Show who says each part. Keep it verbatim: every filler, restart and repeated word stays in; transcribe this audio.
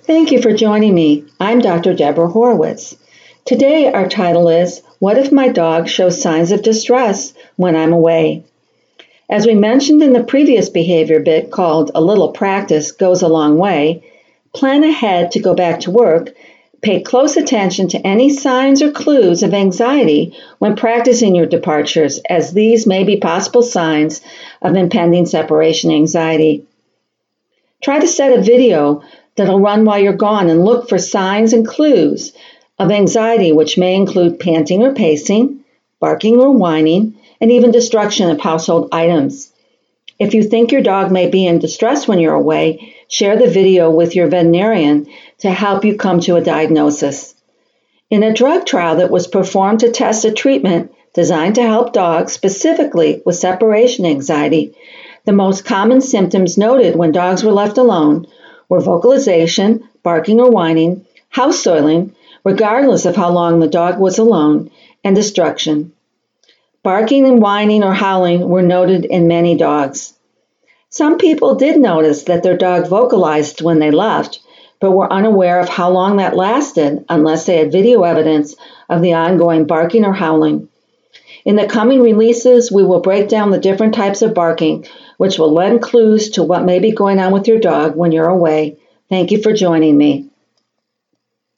Speaker 1: Thank you for joining me. I'm Doctor Deborah Horowitz. Today our title is, What if my dog shows signs of distress when I'm away? As we mentioned in the previous behavior bit called A Little Practice Goes a Long Way, plan ahead to go back to work. Pay close attention to any signs or clues of anxiety when practicing your departures, as these may be possible signs of impending separation anxiety. Try to set a video that'll run while you're gone and look for signs and clues of anxiety, which may include panting or pacing, barking or whining, and even destruction of household items. If you think your dog may be in distress when you're away, share the video with your veterinarian to help you come to a diagnosis. In a drug trial that was performed to test a treatment designed to help dogs specifically with separation anxiety, the most common symptoms noted when dogs were left alone were vocalization, barking or whining, house soiling, regardless of how long the dog was alone, and destruction. Barking and whining or howling were noted in many dogs. Some people did notice that their dog vocalized when they left, but were unaware of how long that lasted unless they had video evidence of the ongoing barking or howling. In the coming releases, we will break down the different types of barking, which will lend clues to what may be going on with your dog when you're away. Thank you for joining me.